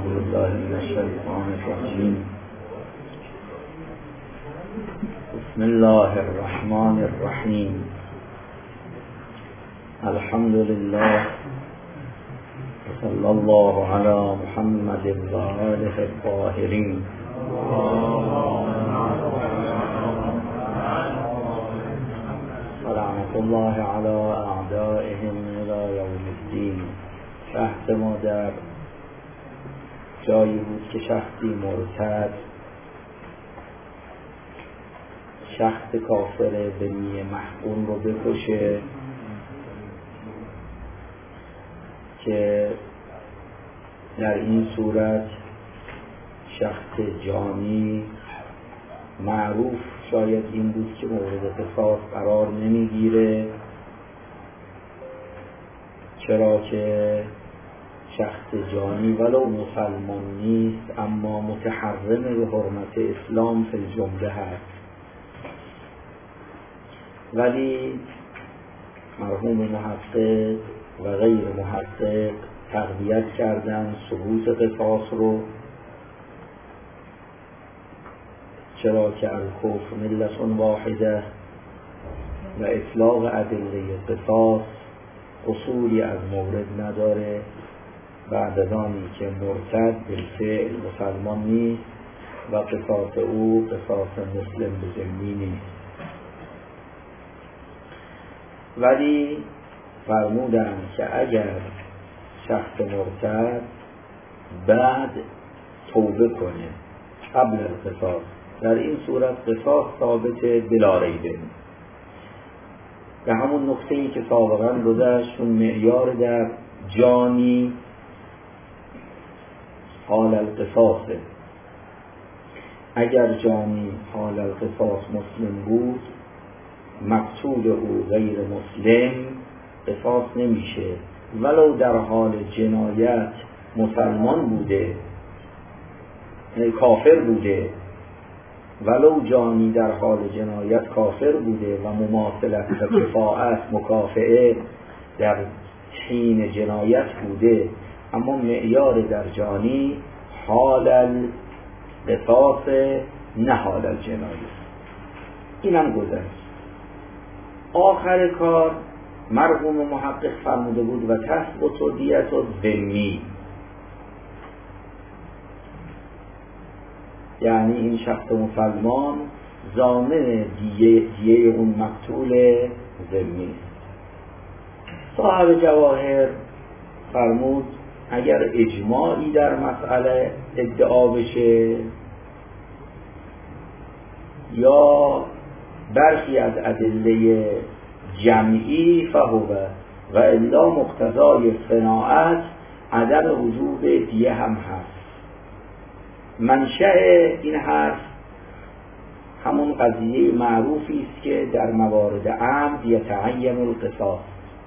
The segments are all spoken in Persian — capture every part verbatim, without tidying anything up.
بالله من الشیطان الرجیم. بسم الله الرحمن الرحیم. الحمد لله صلی الله علی محمد و آله الطاهرین. لعنت الله علی اعدائهم الی یوم الدین. شخص ما در جایی بود که شخصی مرتد، شخص کافر به نیه محقون رو بکشه که در این صورت شخص جانی معروف شاید این بود که مورد قصاص قرار نمیگیره، چرا که شخص جانی ولو مسلمان نیست اما متحرم به حرمت اسلام فی الجمله هست. ولی مرحوم محقق و غیر محقق تقویت کردن ثبوت قصاص رو، چرا که الکفر ملت واحده و اطلاق ادله قصاص اصولی از مورد نداره بعد از آنی که مرتد بالفعل مسلمان نیست و قصاص او قصاص مسلم به ذمی نیست. ولی فرمودند که اگر شخص مرتد بعد توبه کنه قبل القصاص، در این صورت قصاص ثابت بلا ریبه. به همون نقطه‌ای که سابقا گذشت، اون معیار در جانی حال القصاصه. اگر جانی حال القصاص مسلم بود، مقتول او غیر مسلم قصاص نمیشه، ولو در حال جنایت مسلمان بوده، کافر بوده، ولو جانی در حال جنایت کافر بوده و مماثلت و کفاءت مکافئه در حین جنایت بوده، اما معیار در جانی حال القصاص نه حال الجنایت. اینم گذشت. آخر کار مرحوم محقق فرموده بود و تثبت و دیت و ذمی، یعنی این شخص مسلمان ضامن دیه, دیه اون مقتول ذمی. صاحب جواهر فرمود اگر اجماعی در مسئله ادعا بشه یا برخی از ادله جمعی فهوه و الا مقتضای صناعت عدم وجوب دیه هم هست. منشأ این حرف همون قضیه معروفی است که در موارد عمد یتعین القصاص.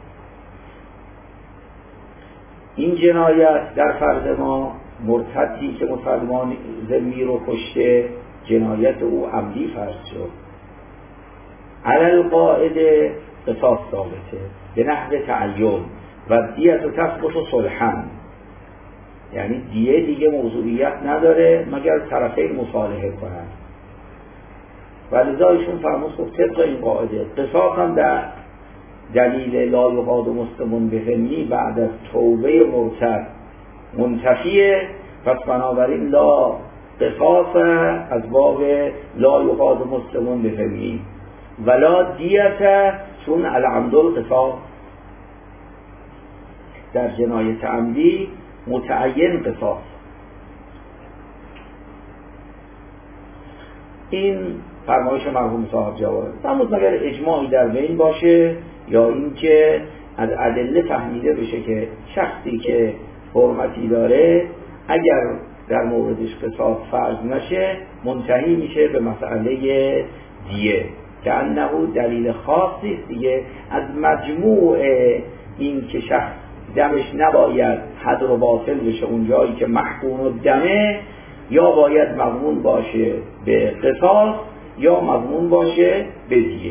این جنایت در فرض ما مرتدی که مسلمان ذمی رو کشته، جنایت او عمدی فرض شد، علی القاعده قصاص ثابته به نحو تعین و دیت و تثبت و صلحا، یعنی دیه دیگه موضوعیت نداره مگر طرفین مصالحه کنند. ولذایشون فرمود خب طبق این قاعده قصاص هم در دلیل لا یقاد مسلمون به ذمی بعد از توبه مرتد منتفیه، پس بنابراین لا قصاص از باب لا یقاد مسلمون به ذمی ولا دیت، چون العمد القصاص در جنایت عمدی متعین قصاص. این فرمایش مرحوم صاحب جواهر. فرمود مگر اجماعی در بین باشه یا اینکه از ادله فهمیده بشه که شخصی که حرمتی داره اگر در موردش قصاص فرض نشه منتهی میشه به مسئله دیه، که انه دلیل خاصی است دیگه از مجموع این که شخص دمش نباید حد و باطل بشه اون جایی که محقون و دمه، یا باید مضمون باشه به قصاص یا مضمون باشه به دیه.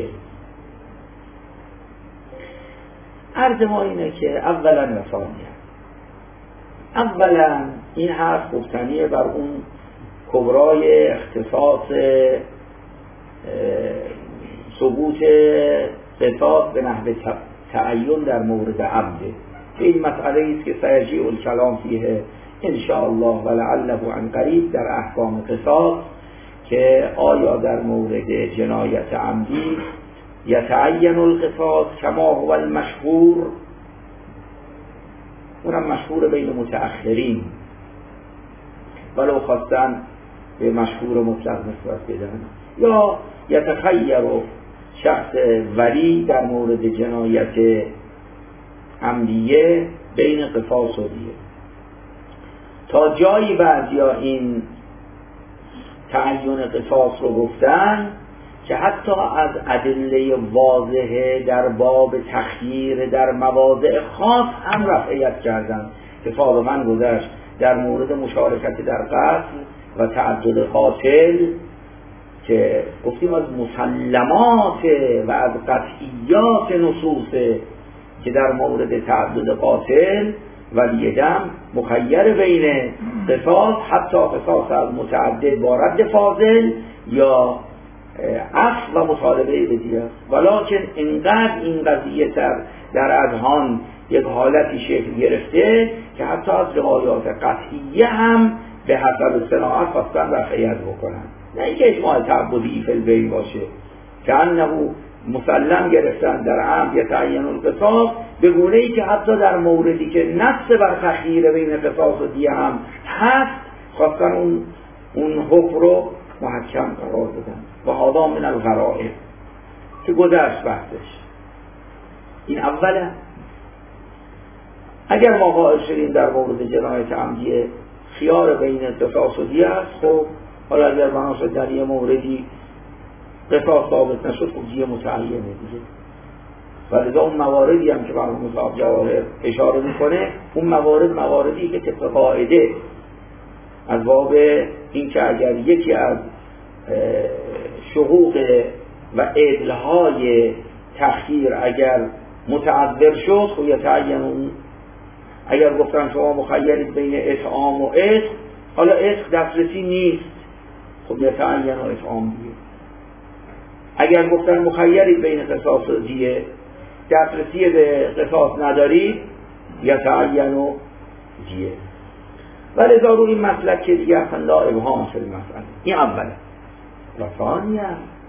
عرض ما اینه که اولا و ثانیا، اولا این حرف گفتنیه بر اون کبرای اختصاص ثبوت قصاص به نحو تعین در مورد عمده. این مسئله است که سیجیء الکلام فیه ان شاء الله و لعله عن قریب در احکام قصاص، که آیا در مورد جنایت عمدی یتعین القصاص کما هو المشهور، اونم مشهور بین متأخرین، ولو خواستن به مشهور مطلق نسبت بدن، یا یتخیر شخص ولی در مورد جنایت عمدیه بین قصاص و دیه. تا جایی بعضیا این تعین قصاص رو گفتن که حتی از ادله واضحه در باب تخییر در مواضع خاص هم رفعیت کردن، که سابقا گذشت در مورد مشارکت در قتل و تعدد قاتل که گفتیم از مسلمات و از قطعیات نصوص که در مورد تعدد قاتل ولی دم مخیر بین قصاص، حتی قصاص از متعدد با رد فاضل یا عفو و مطالبه بدیه است، ولکن اینقدر این قضیه تر در اذهان یک حالتی شکل گرفته که حتی از روایات قطعیه هم به حسب صناعت خواستن رفعیت بکنن، نه اینکه اجماع تعبدی فی البین باشه که انه مسلم گرفتن در عمد یتعین القصاص، به گونه ای که حتی در موردی که نص بر تخییر بین قصاص و دیه هم هست خواستن اون اون حکم رو محکم قرار بدن. و هذا من الغرائب که گذشت بحثش. این اوله. اگر ما قائل شدیم در مورد جنایت عمدی خیار بین قصاص و دیه است، خب حالا اگر بنا شد در یه موردی قصاص ثابت نشد، خب دیه متعینه دیگه. ولذا اون مواردی هم که مرحوم صاحب جواهر اشاره میکنه، اون موارد مواردی که طبق قاعده از باب این که اگر یکی از شقوق و عدلهای تخییر اگر متعذر شد، خب یتعین اون. اگر گفتن شما مخیرید بین اطعام و عتق، حالا عتق دسترسی نیست، خب یتعین و اطعام دیگه. اگر گفتن مخیرید بین قصاص و دیه، دسترسی به قصاص ندارید، یتعین و دیه. ولی دارو این مسلک که دیگه اصلا لا ابهام فی المسئله. این اوله. و ثانیه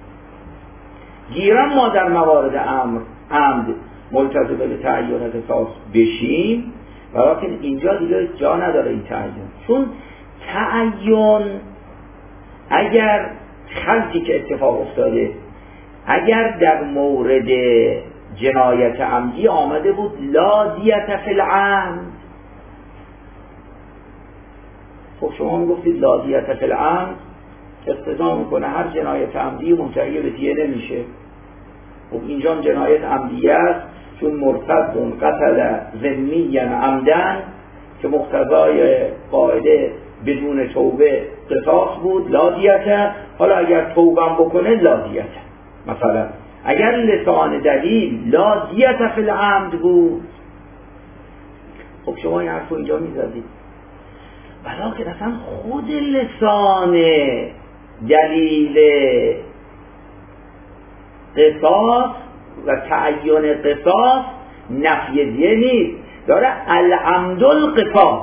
گیرم ما در موارد امر عمد ملتزم به تعین قصاص بشیم، ولیکن اینجا دیگه جا نداره این تعین، چون تعین اگر خلطی که اتفاق افتاده، اگر در مورد جنایت عمدی آمده بود لا دیت فی العمد، خب شما میگفتید لا دیت فی العمد اقتضا میکنه هر جنایت عمدی منتهی به دیه نمیشه. خب اینجا جنایت عمدی است، چون مرتد قتل ذمیاً عمدن که مقتضای قاعده بدون توبه قصاص بود لا دیت. حالا اگر توبه بکنه لا دیت. مثلا اگر لسان دلیل لا دیت فی العمد بود، خب شما این حرفو اینجا میزدید، ولیکن اصلا خود لسان دلیل قصاص و تعین قصاص نفی دیه نیست، داره العمد القصاص.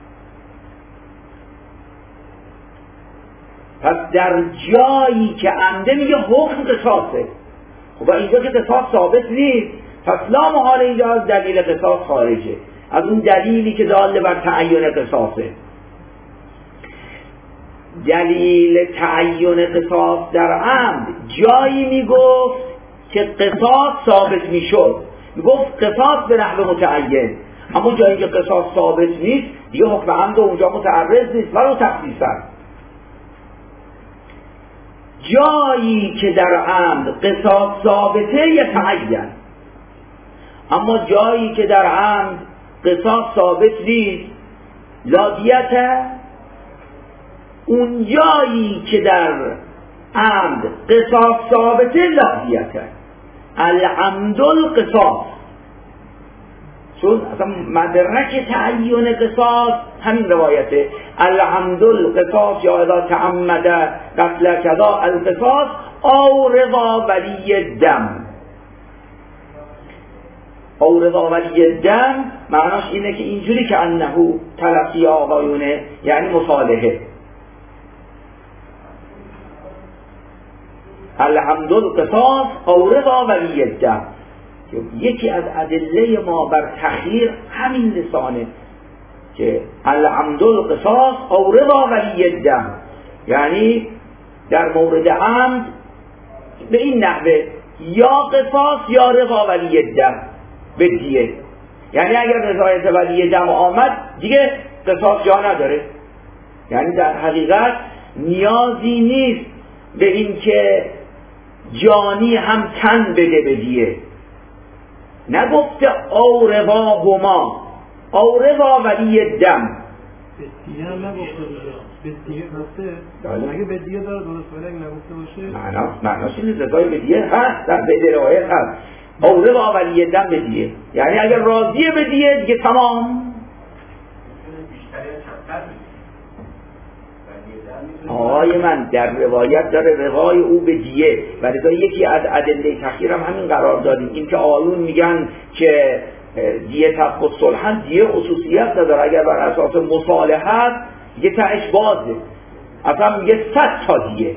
پس در جایی که عمده میگه حکم قصاصه، خب اینجا که قصاص ثابت نیست، پس لا محاله اینجا از دلیل قصاص خارجه، از اون دلیلی که داله بر تعین قصاصه. دلیل تعین قصاص در عمد جایی میگفت که قصاص ثابت میشد، میگفت قصاص به نحو متعین، اما جایی که قصاص ثابت نیست دیگه حکم عمد اونجا متعرض نیست ولو تخصیصا. جایی که در عمد قصاص ثابته یتعین، اما جایی که در عمد قصاص ثابت نیست لا دیت. اون جایی که در عمد قصاص ثابته لا دیت، العمد القصاص. چون اصلا مدرک تعیین قصاص همین روایته، الحمد القصاص یا اذا تعمد قتل کذا القصاص او رضا ولی دم. او رضا ولی دم معناش اینه که اینجوری که انهو تلقی آقایونه، یعنی مصالحه. الحمد القصاص او رضا ولی دم. یکی از ادله ما بر تخییر همین لسانه که الحمد القصاص او رضا ولی دم، یعنی در مورد عمد به این نحوه یا قصاص یا رضا ولی دم به دیه. یعنی اگر رضایت ولی دم آمد دیگه قصاص جا نداره. یعنی در حقیقت نیازی نیست به این که جانی هم تن بده به دیه. نگفته او رضا هما او رضا ولی دم، به دیه هم نگفته به دیه گفته. اگه به دیه داره درست، ولی اگه نگفته باشه معنا معناش اینه رضای به دیه هست، در به روایت هست او رضا ولی دم به دیه، یعنی اگر راضیه به دیه دیگه تمام. آقای من در روایت داره رضای او به دیه و رضای یکی از ادله تخییر هم همین قرار دادیم. این که آیون میگن که دیه تفق صلح، دیه خصوصیت نداره، اگر بر اساس مصالحت یه تهش بازه، اصلا میگه صد تا دیه.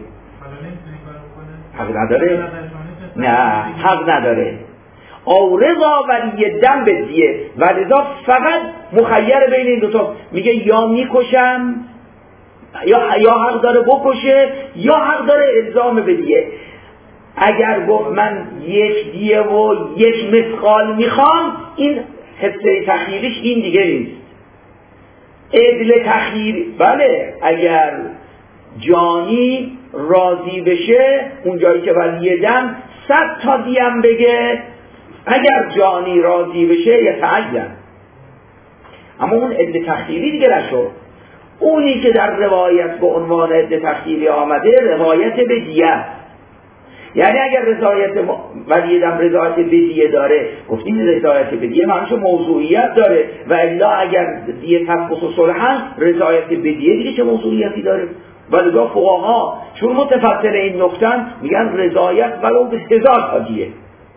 حق نداره؟ نه حق نداره. او رضا ولی دم به دیه و رضا فقط مخیر بین این دوتا، میگه یا میکشم یا یا حق داره بکشه یا حق داره الزام بدیه. اگر گفت من یک دیه و یک مثقال میخوام، این حصه تخییریش این دیگه نیست. عدل تخییر بله، اگر جانی راضی بشه اون جایی که ولی دم صد تا دیم بگه، اگر جانی راضی بشه یه تعین. اما اون عدل تخییری دیگه نشد. اونی که در روایت به عنوان عدل تخییری آمده روایت به دیه، یعنی اگر رضایت ولی دم رضایت به دیه داره، گفتیم رضایت به دیه معنیش موضوعیت داره، و الا اگر دیه تفقص و صلحن رضایت به دیه دیگه چه موضوعیتی داره؟ ولی دا فقها چون متفصل این نکتن میگن رضایت ولو به هزار تا دیه،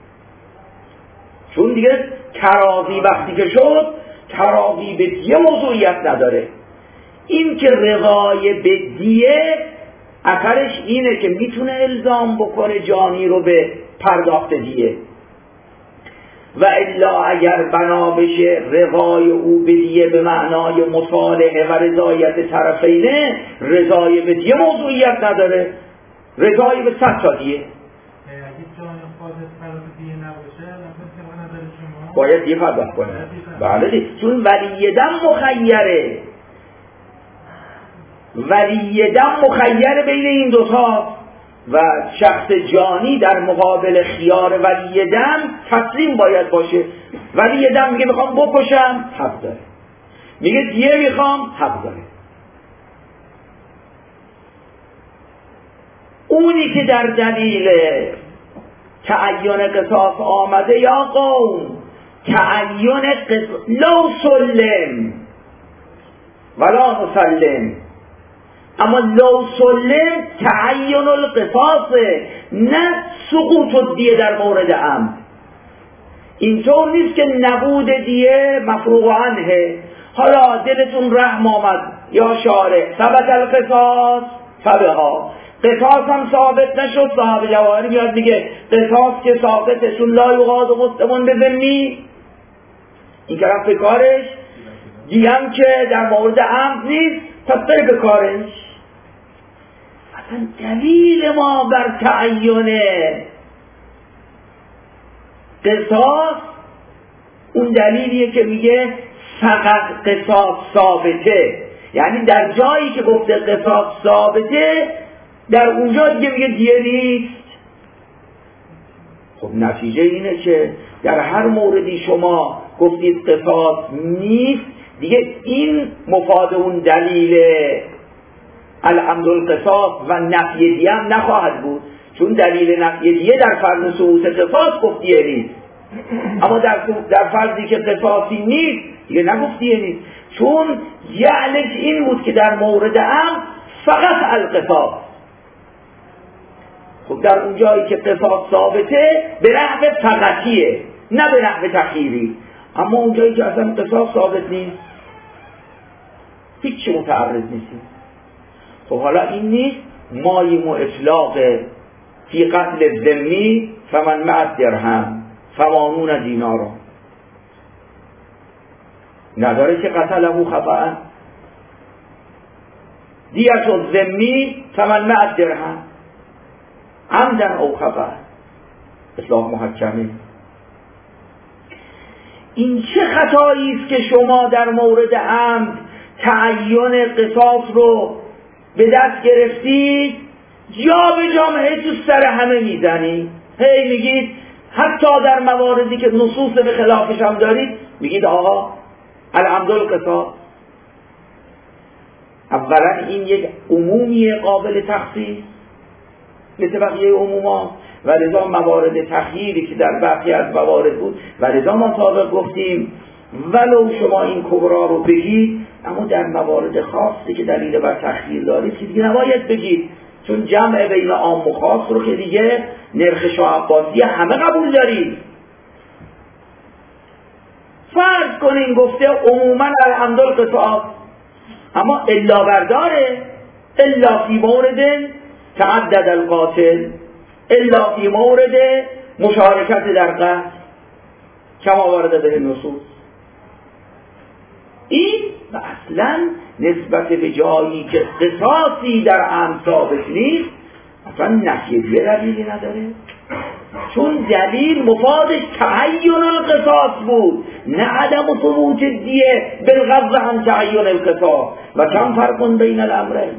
چون دیگه تراضی وقتی که شد تراضی به دیه موضوعیت نداره. این که رضای به دیه اثرش اینه که میتونه الزام بکنه جانی رو به پرداخت دیه، و الا اگر بنا بشه رضای او به دیه به معنای مصالحه و رضایت طرفینه، رضای به دیه موضوعیت نداره، رضای به صد تا دیه. باید دیه پرداخت کنه. بله دی. چون ولی دم مخیره، ولی دم مخیر بین این دوتا و شخص جانی در مقابل خیار ولی دم تسلیم باید باشه. ولی دم میگه میخوام بکشم، حق داره. میگه دیه میخوام، حق داره. اونی که در دلیل تعین قصاص آمده، یا قوم تعین قصاص لو سلم ولا نسلم، اما لو سلم تعین القصاص، نه سقوط الدیه در مورد عمد. اینطور نیست که نبود دیه مفروغ عنه، حالا دلتون رحم آمد یا شارع ثبت القصاص فبها، قصاص هم ثابت نشد، صاحب جواهری میاد میگه قصاص که ثابته چون لا یقاد مسلمون به ذمی، این که رفت به کارش، دیگم که در مورد عمد نیست پس بره به کارش. اصلا دلیل ما بر تعین قصاص اون دلیلیه که میگه فقط قصاص ثابته، یعنی در جایی که گفته قصاص ثابته در اونجا دیگه میگه دیه نیست. خب نتیجه اینه که در هر موردی شما گفتید قصاص نیست، دیگه این مفاد اون دلیل الحمد القصاص و نفی دیه هم نخواهد بود، چون دلیل نفی دیه در فرض سقوط قصاص گفت دیه نیست. اما در در فرضی که قصاصی نیست دیگه نگفتیه نیست، چون جعلش این بود که در مورد هم فقط القصاص. خب در اون جایی که قصاص ثابته به نحو فقطیه نه به نحو تخییری، اما اون جایی که اصلا قصاص ثابت نیست هیچ چی متعرض نیستیم. خب حالا این نیست مایم و اطلاق فی قتل ذمی فمن مع درهم ثمانون دینارا، نداره که قتله خطأ، دیت الذمی فمن مع درهم عمدا او خطأ، اصلاح محکمه. این چه خطایی است که شما در مورد عمد تعین قصاص رو به دست گرفتید، جا به جامعه تو سر همه میزنید، هی میگید حتی در مواردی که نصوص به خلافش هم دارید میگید آقا الحمد القصاص. اولا این یک عمومی قابل تخصیص مثل بقیه عموما، و لذا موارد تخییری که در بقیه از موارد بود و لذا ما سابق گفتیم ولو شما این کبرا رو بگید، اما در موارد خاصی که دلیل بر تخییر دارید که دیگه نباید بگید، چون جمع بین عام و خاص رو که دیگه نرخ شاه عباسی همه قبول دارید. فرض کنین گفته عموما الحمد القصاص، اما الا برداره، الا فی مورد تعدد القاتل، الا فی مورد مشارکت در قتل کما وارد به نصوص. این و اصلا نسبت به جایی که قصاصی در عمد ثابت نیست اصلا نفی دیگه دلیلی نداره، چون دلیل مفادش تعین القصاص بود نه عدم ثبوت دیه بالغض عن تعین القصاص. و کم فرق بین الامرین.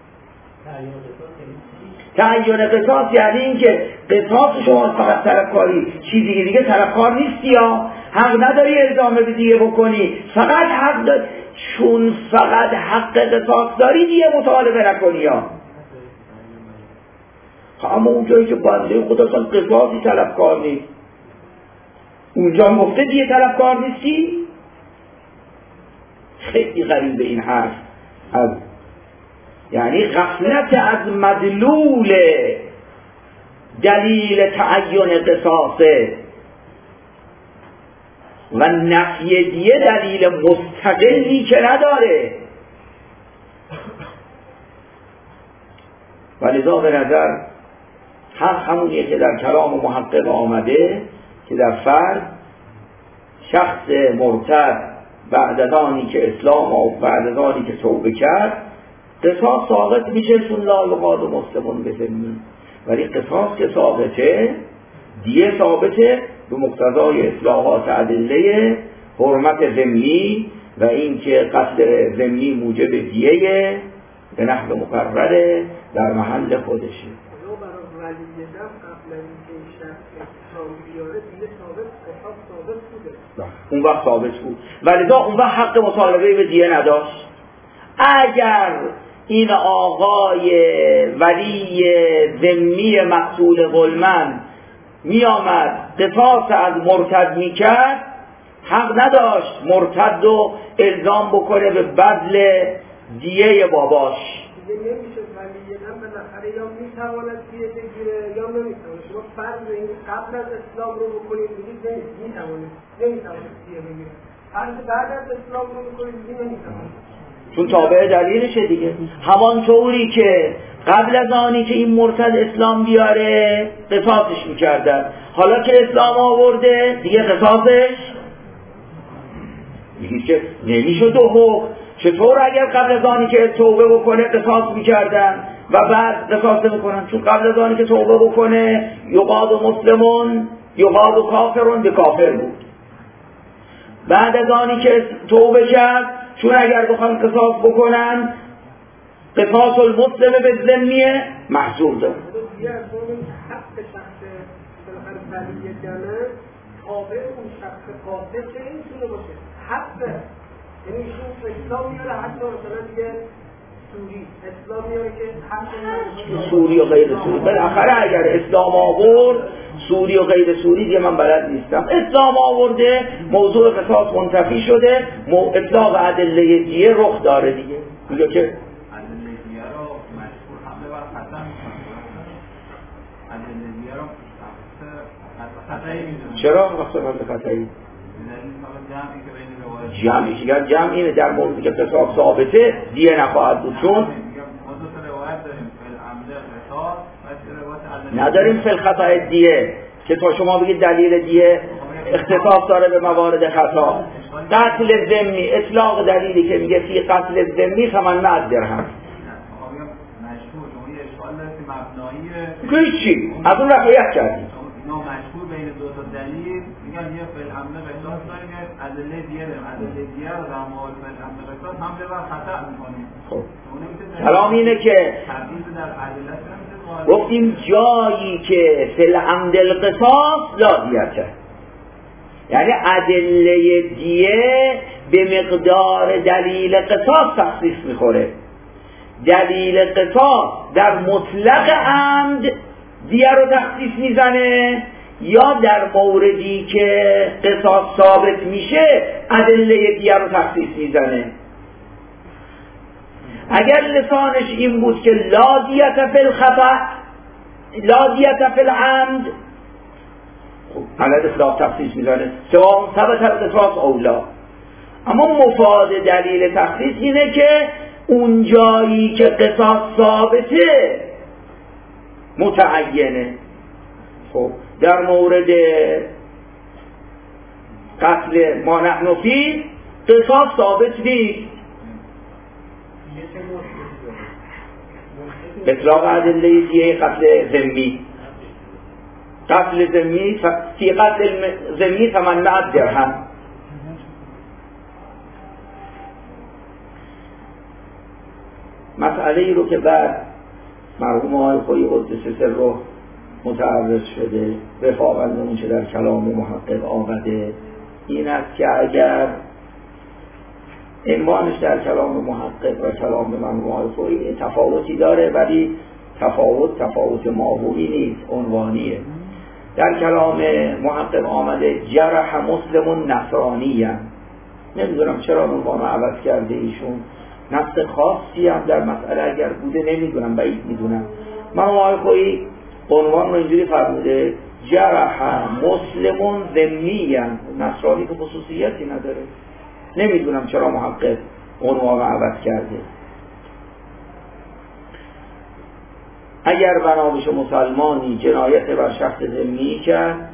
تعین قصاص یعنی این که قصاص شما فقط طلبکاری، چیزی دیگه طلبکار نیستی، یا حق نداری الزامه به دیگه بکنی، فقط حق داری، چون فقط حق قصاص داری دیگه مطالبه نکنی. یا اما اونجایی که بنده خدا اصلا قصاصی طلبکار نیست، اونجا گفته دیگه طلبکار نیستی. خیلی غریبه این حرف، از یعنی غفلت از مدلول دلیل تعین قصاصه و نفی دیه دلیل مستقلی که نداره. ولذا به نظر حق همونیه که در کلام محقق آمده که در فرد شخص مرتد بعد از آنی که اسلام و بعد از آنی که توبه کرد قصاص ثابت میشه، چون لا یقاد مسلمون بذمی، ولی قصاص که ثابته دیه ثابته به مقتضای اصلاحات ادله حرمت ذمی و این که قتل ذمی موجب دیه به نحو مقرره در محل خودشه. اون وقت ثابت بود، ولی اون وقت حق مطالبه به دیه نداشت. اگر این آقای ولی ذمی مقتول ظلمن می آمد قصاص از مرتد می کرد، حق نداشت مرتد رو الزام بکنه به بذل دیه باباش. دیگه نمیشه ولی هم بالاخره یا میتواند دیه بگیره یا نمیتواند. شما فرض این قبل از اسلام رو بکنید میگید نمیتواند نمیتواند دیه بگیره، فرض بعد از اسلام رو بکنید میگید نمیتواند، چون تابع دلیلشه دیگه. همانطوری که قبل از آنی که این مرتد اسلام بیاره قصاصش میکردن، حالا که اسلام آورده دیگه قصاصش میگید که نمیشه دو حکم. چطور اگر قبل از آنی که توبه بکنه قصاص میکردن و بعد قصاص نمیکنن؟ چون قبل از آنی که توبه بکنه یقاد و مسلمون یقاد و کافرون به کافر بود، بعد از آنی که توبه کرد چون اگر بخوان قصاص بکنن قصاص المسلم به ذمیه محضور داره. دیگه از اون حق شخص بالاخره ولی جنه تابع اون شخص قاتل چه اینطوره باشه حق، یعنی ایشون اسلام میاره حتی مثلا دیگه سوری اسلام میاره که حق سوری و غیر سوری بالاخره اگر اسلام آورد سوری و غیر سوری دیگه من بلد نیستم. اسلام آورده موضوع قصاص منتفی شده، اطلاق ادله دیه رخ داره دیگه. میگه که چرا مقصد خطایی؟ جمعی که جمع اینه در موردی که قصاص ثابته دیه نخواهد بود، چون نداریم فی الخطا دیه که تا شما بگید دلیل دیه اختصاص داره به موارد خطا. قتل ذمی، اطلاق دلیلی که میگه فی قتل ذمی ثمانمائة درهم که چی؟ از اون رفعیت کردیم مشهور بین دو تا دلیل میگن یه فعل امر قصاص داریم، ادله دیگه داریم، ادله دیگه رو در مورد فعل امر قصاص هم به بر خطا می‌کنیم. خب کلام اینه که گفتیم جایی که فعل امر القصاص لا دیته، یعنی ادله دیه به مقدار دلیل قصاص تخصیص میخوره. دلیل قصاص در مطلق عمد دیه رو تخصیص میزنه یا در موردی که قصاص ثابت میشه ادله دیه رو تخصیص میزنه. اگر لسانش این بود که لا دیت فی الخطأ لا دیت فی العمد، خب علت اطلاق تخصیص میزنه سواء ثبت القصاص او لا. اما مفاد دلیل تخصیص اینه که اون جایی که قصاص ثابته متعینه. خب در مورد قتل ما نحن فی قصاص ثابت نیست، اطلاق ادله دیه قتل ذمی، قتل ذمی فی قتل ذمی ثمانمائة درهم. مسئله ای رو که بعد مرحوم آقای خویی قدس سره متعرض شده وفاقاً اون چه در کلام محقق آمده این است که اگر عنوانش در کلام محقق و کلام مرحوم آقای خویی تفاوتی داره ولی تفاوت تفاوت ماهوی نیست، عنوانیه. در کلام محقق آمده جرح مسلم نصرانی هم. نمیدونم چرا عنوان عوض کرده ایشون، نص خاصی هم در مسئله اگر بوده نمیدونم، بعید میدونم. مرحوم آقای خویی عنوان رو اینجوری فرموده جرح مسلم ذمی هم، نصرانی که خصوصیتی نداره. نمیدونم چرا محقق عنوان عوض کرده. اگر بنابش مسلمانی جنایت بر شخص ذمی کرد،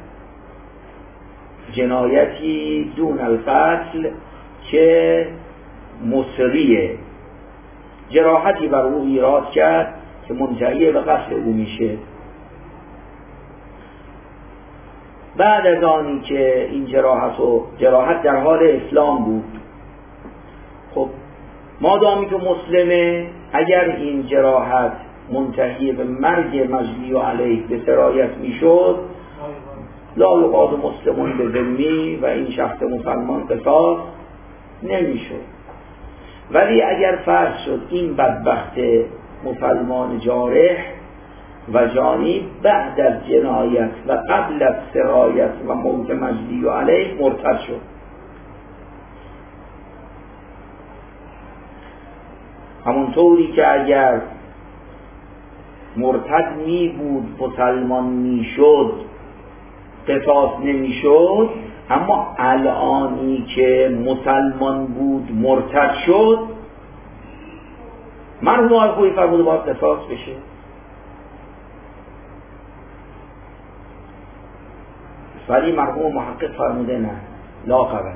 جنایتی دون القتل که مصریه، جراحتی بر او ایراد کرد که منتهی به قتل او میشه، بعد از آنی که این جراحت و جراحت در حال اسلام بود، خب مادامی که مسلمه اگر این جراحت منتهی به مرگ مجنی و علیه به سرایت میشد لا یقاد مسلمون به ذمی و این شخص مسلمان قصاص نمیشد. ولی اگر فرض شد این بدبخت مسلمان جارح و جانی بعد از جنایت و قبل از سرایت و موت مجنی و علیه مرتد شد، همونطوری که اگر مرتد می بود مسلمان می شد قصاص نمی شد، اما الانی که مسلمان بود مرتد شد مرحوم آقای خویی فرموده باید قصاص بشه. ولی مرحوم محقق فرموده نه، لا قبله.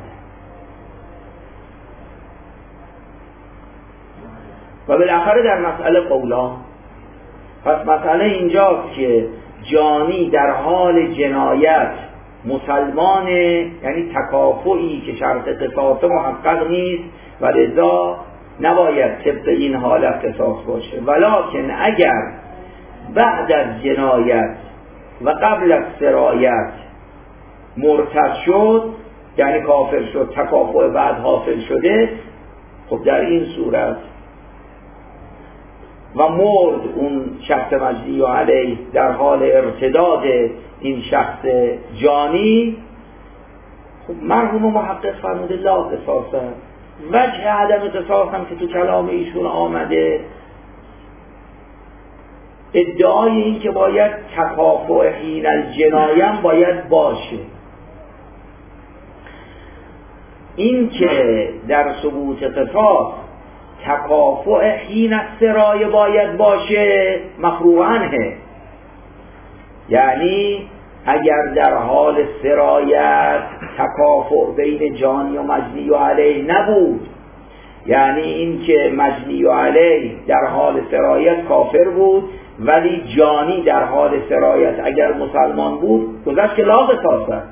و بالاخره در مسئله قولا. پس مسئله اینجاست که جانی در حال جنایت مسلمانه، یعنی تکافؤی که شرط قصاص محقق نیست و لذا نباید طبق این حالت قصاص باشه. ولکن اگر بعد از جنایت و قبل از سرایت مرتد شد، یعنی کافر شد، تکافؤ بعد حاصل شده، خب در این صورت و مرد اون شخص مجنی علیه در حال ارتداد این شخص جانی، خب مرحوم محقق فرموده لا قصاصه. وجه عدم قصاص هم که تو کلام ایشون آمده ادعای این که باید تکافؤ حین الجنایم باید باشه. این که در ثبوت قصاص تکافؤ حین السرایه باید باشه مفروغ عنه، یعنی اگر در حال سرایت تکافؤ بین جانی و مجنی علیه نبود، یعنی این که مجنی علیه در حال سرایت کافر بود ولی جانی در حال سرایت اگر مسلمان بود گذشت که لا قصاص است،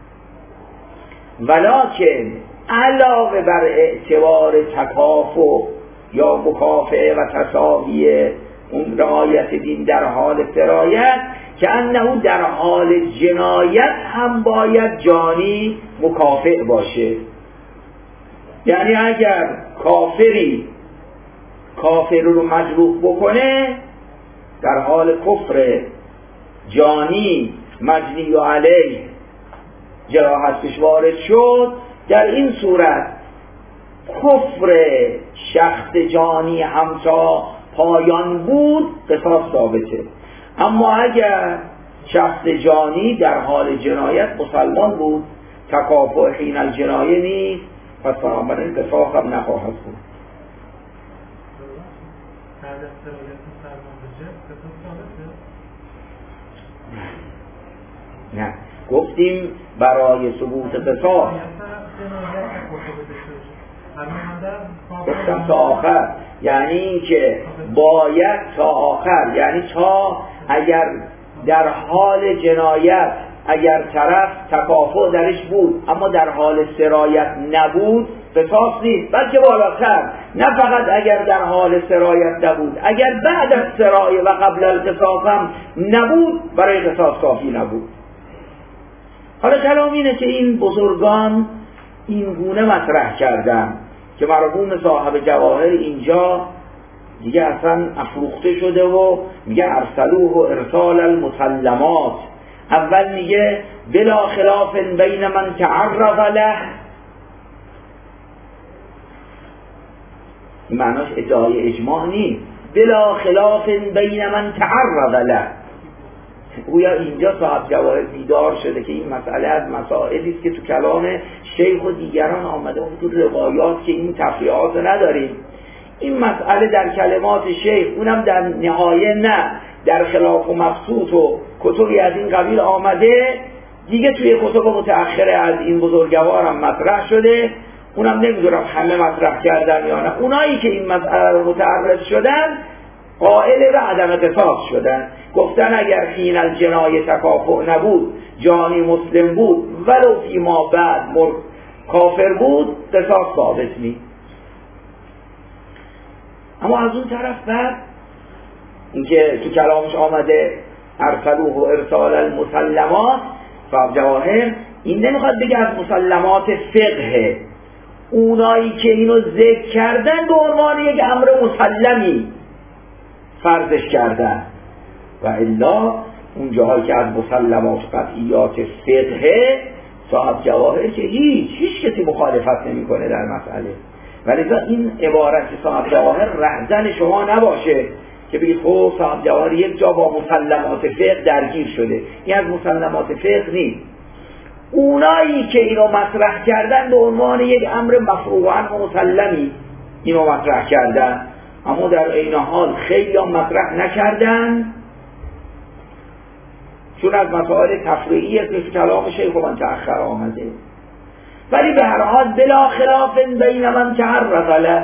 ولکن علاوه بر اعتبار تکافؤ یا مکافئه و تساوی اون رعایت دین در حال سرایت، که انه در حال جنایت هم باید جانی مکافئ باشه. یعنی اگر کافری کافر رو مجروح بکنه در حال کفر جانی مجنی و علیه جراحتش وارد شد، در این صورت کفر شخص جانی هم تا پایان بود قصاص ثابته. اما اگر شخص جانی در حال جنایت مسلمان بود تکافؤ حین الجنایه نیست، پس بنابراین قصاص هم نخواهد بود. نه گفتیم برای ثبوت قصاص گفتم تا آخر، یعنی این که باید تا آخر، یعنی تا اگر در حال جنایت اگر طرف تکافؤ درش بود اما در حال سرایت نبود قصاص نیست، بلکه بالاتر، نه فقط اگر در حال سرایت نبود، اگر بعد از سرایه و قبل القصاص هم نبود برای قصاص کافی نبود. حالا کلام اینه که این بزرگان این گونه مطرح کردن که مرحوم صاحب جواهر اینجا دیگه اصلا افروخته شده و میگه ارسلوه و ارسال المسلمات. اول میگه بلا خلاف بین من تعرض له، این معناش ادعای اجماع نیست، بلا خلاف بین من تعرض له. گویا اینجا صاحب جواهر بیدار شده که این مسئله از مسائلی است که تو کلام شیخ و دیگران آمده و تو روایات که این تفریعات نداریم. این مسئله در کلمات شیخ، اونم در نهایه نه، در خلاف و مبسوط و کتبی از این قبیل آمده، دیگه توی کتب متأخره از این بزرگوار هم مطرح شده. اونم نمیدونم همه مطرح کردن یا نه. اونایی که این مسئله رو متعرض شدن قائل به عدم قصاص شدن، گفتن اگر حین الجنایه تکافؤ نبود، جانی مسلم بود ولو فی ما بعد مر... کافر بود، قصاص ثابت نیست. اما از اون طرف بعد اینکه تو کلامش آمده ارسلوه و ارسال المسلمات، صاحب جواهر این نمیخواد بگه از مسلمات فقه، اونایی که اینو ذکر کردن به عنوان یک امر مسلمی فرضش کردن، و الا اون جاهایی که از مسلمات قطعیات فقه صاحب جواهر که هیچ هیچ کسی مخالفت نمیکنه در مسئله. ولی این عبارت صاحب جواهر رهزن شما نباشه که بگید خب صاحب جواهر یک جا با مسلمات فقه درگیر شده، این از مسلمات فقه نیست. اونایی که اینو مطرح کردن به عنوان یک امر مفروغ عنه و مسلمی اینو مطرح کردن، اما در عین حال خیلی هم مطرح نکردن، چون از مسائل تفریعی است که کلام شیخ من تأخر آمده. ولی به هر حال بلا خلاف بین من تعرض له،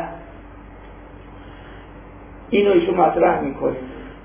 اینو ایشون مطرح میکنه.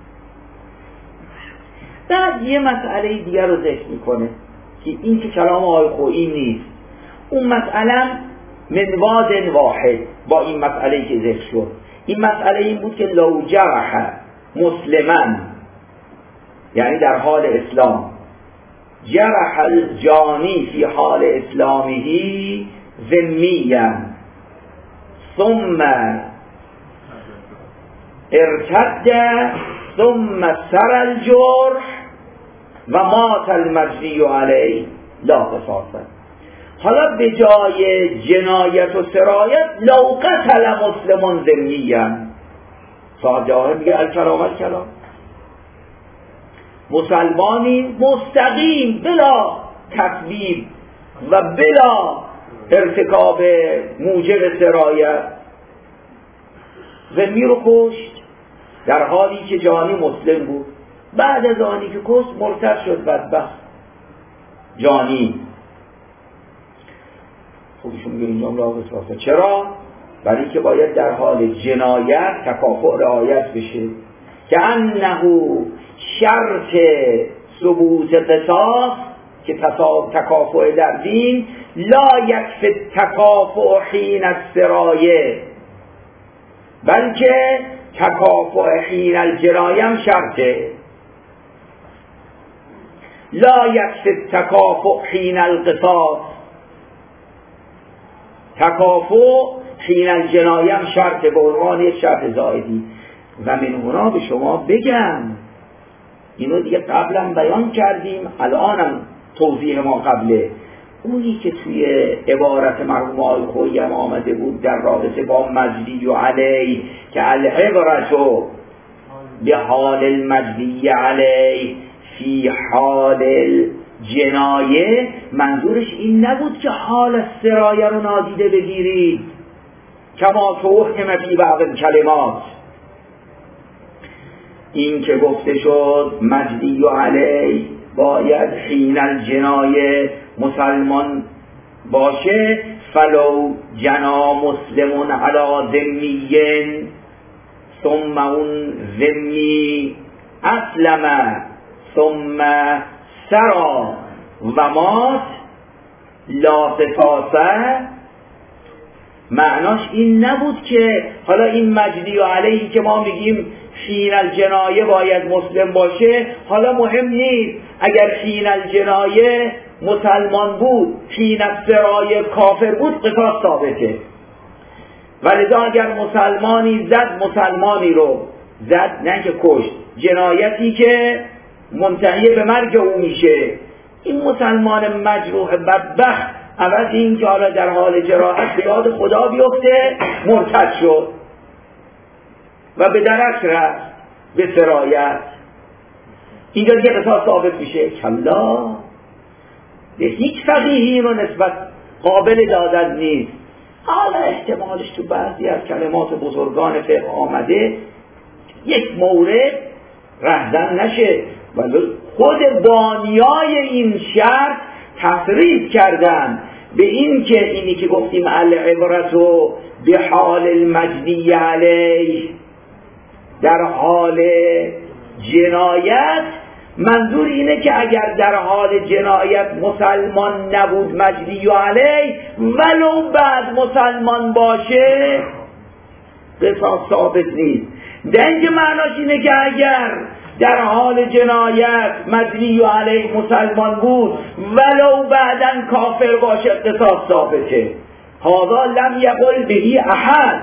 بعد یه مسئله دیگر رو ذکر میکنه که این که کلام آقای خویی نیست، اون مسئله منواد واحد با این مسئله که ذکر شد. این مسئله این بود که لو جرح مسلماً، یعنی در حال اسلام، جرح الجانی فی حال اسلامه ذمیا ثم ارتد ثم سر الجرح و مات المجنی علیه لا قصاص. حالا به جای جنایت و سرایت لو قتل مسلم ذمیا، صاحب جواهر میگه الکلام الکلام، مسلمانی مستقیم بلا تکذیب و بلا ارتکاب موجب سرایت ذمی رو کشت در حالی که جانی مسلم بود. بعد از آنی که کشت مرتد شد بدبخت جانی. خوبشون میگه اینجا لا قصاص. چرا؟ برای که باید در حال جنایت تکافؤ رعایت بشه که انه شرط ثبوت قصاص که تکافؤ در دین لا یکفی تکافؤ حین السرایه، بلکه تکافؤ حین الجنایه هم شرطه. لا یکفی تکافؤ حین القصاص، تکافؤ حین الجنایه هم شرطه به عنوان یک شرط زائدی. و من هنا به شما بگم، اینو دیگه قبلا بیان کردیم، الانم توضیح ما قبله، اونی که توی عبارت مرحوم آقای خویی هم آمده بود در رابطه با مجدی و علی که العبرة به حال المجدی علی فی حال الجنایه، منظورش این نبود که حال السرایه رو نادیده بگیرید کما توهم فی بعض کلمات. این که گفته شد مجدی و علی باید حین الجنایه مسلمان باشه، فلو جنا مسلمون علی ذمیین ثم اون ذمی اسلم ثم سرا و مات لا قصاصه، معناش این نبود که حالا این مجدی و علیه که ما میگیم حین الجنایه باید مسلم باشه، حالا مهم نیست اگر حین الجنایه مسلمان بود حین السرایه کافر بود قصاص ثابته. ولذا اگر مسلمانی زد مسلمانی رو زد، نه که کشت، جنایتی که منتهی به مرگ او میشه، این مسلمان مجروح بدبخت عوض این که حالا در حال جراحت به یاد خدا بیفته مرتد شد و به درک رفت به سرایت، اینجا دیگه قصاص ثابت میشه؟ کلا، به هیچ فقیهی رو نسبت قابل دادن نیست. حالا احتمالش تو بعضی از کلمات بزرگان فقه آمده یک مورد رهزن نشه، ولی خود بانیای این شرط تصریح کردن به این که اینی که گفتیم العبرة به حال المجنی علیه در حال جنایت، منظور اینه که اگر در حال جنایت مسلمان نبود مجنی علیه ولو بعد مسلمان باشه قصاص ثابت نیست. دنگ معناش اینه که اگر در حال جنایت مجنی علیه مسلمان بود ولو بعدن کافر باشه قصاص ثابته. هذا لم یقل بهی احد.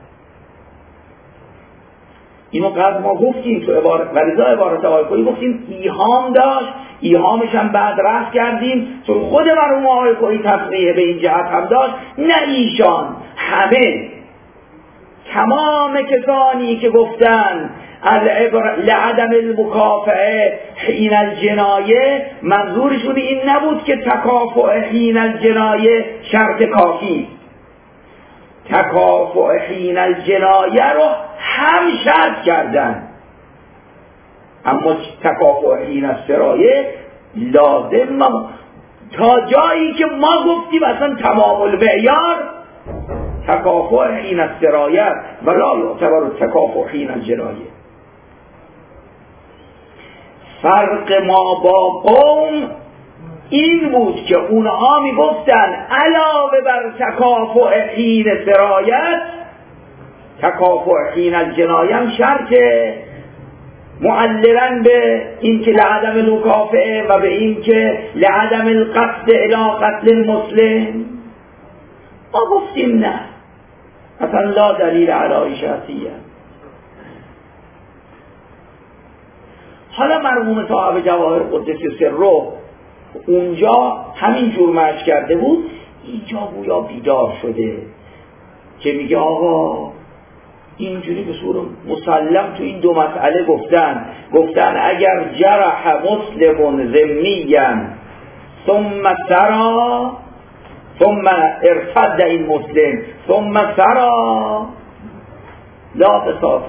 اینو قبل ما گفتیم تو عبارت ولذا عبارت آقای خویی گفتیم ایهام داشت، ایهامش هم بعد رفت کردیم چون خود مرحوم آقای خویی تصریح به این جهت هم داشت، نه ایشان، همه تمام کسانی که گفتن لعدم المکافئه حین الجنایه، منظورشون این نبود که تکافؤ حین الجنایه شرط کافی، تکافؤ حین الجنایه رو هم شرط کردن، اما تکافؤ حین السرایه لازم تا جایی که ما گفتیم اصلا تمام المعیار تکافؤ حین السرایه ولا یعتبر تکافؤ حین الجنایه. فرق ما با قوم این بود که اونها می گفتن علاوه بر تکافؤ حین سرایت تکافؤ حین الجنایه هم شرطه، معللا به این که لعدم المکافئه و به این که لعدم القصد الی قتل المسلم. ما گفتیم نه، اصلا لا دلیل علی شرطیه. حالا مرحوم صاحب جواهر قدس سره اونجا همین جور مشق کرده بود، اینجا گویا بیدار شده که میگه آقا اینجوری به صورت مسلم تو این دو مسئله گفتن گفتن اگر جرح مسلم ذمیا ثم سرا ثم ارتد این مسلم ثم سرا لا قصاص.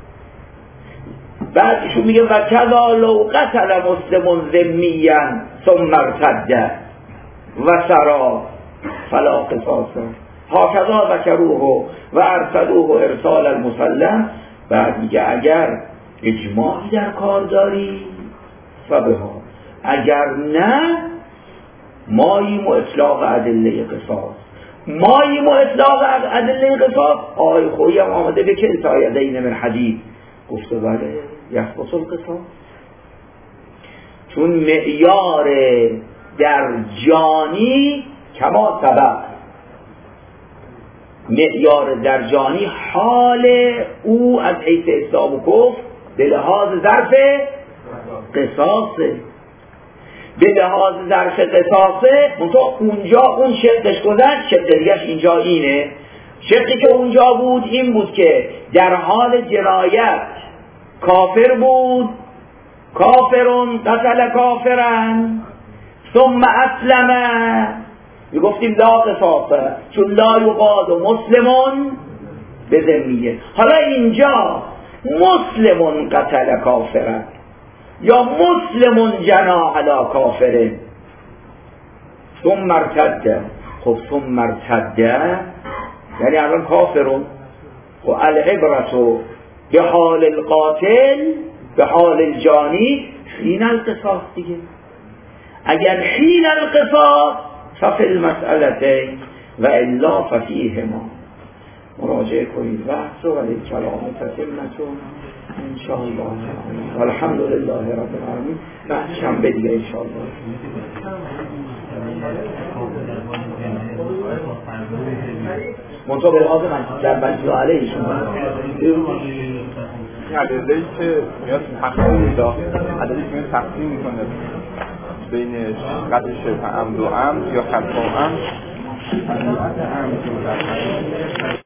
بعد ایشون میگه و کذا لو قتل مسلم ذمیا ثم ارتد و سرا فلا قصاص هکذا ذکروه و ارسلوه ارسال المسلم. بعد میگه اگر اجماعی در کار داری فبها، اگر نه ماییم و اطلاق ادله قصاص، ماییم و اطلاق ادله قصاص. آی خویی هم آمده به که سایدین من حدید گفته بله یثبت القصاص، چون معیار در جانی کما سبق، معیار در جانی حال او از حیث اسلام و کفر به لحاظ ظرف قصاصه، به لحاظ ظرف قصاصه. منطقه اونجا اون شقش گذشت، شق دیگرش اینجا اینه. شقی که اونجا بود این بود که در حال جنایت کافر بود، کافرون قتل کافرن ثم اسلمه، میگفتیم لا قصاصه چون لا یقاد و مسلمون به ذمیه. حالا اینجا مسلمون قتل کافرن یا مسلمون جنا علی کافره ثم ارتده. خب ثم ارتده یعنی الان کافرون. خب العبرتو به حال القاتل به حال الجانی حین القصاص دیگه. اگر حین القصاص ففی المسئلتین و الا ففیهما. مراجعه کنید بحث و ولی کلام تتمتون انشاءالله والحمدلله رب العالمین. بحث شنبه دیگه انشاءالله. منطقه بالعاده من در بنجلو علیهشون عددهی که میاد تقسیم میده، عددهی که میاد تقسیم میکنه بین قدر شبه عمد و عمد یا خلق و عمد.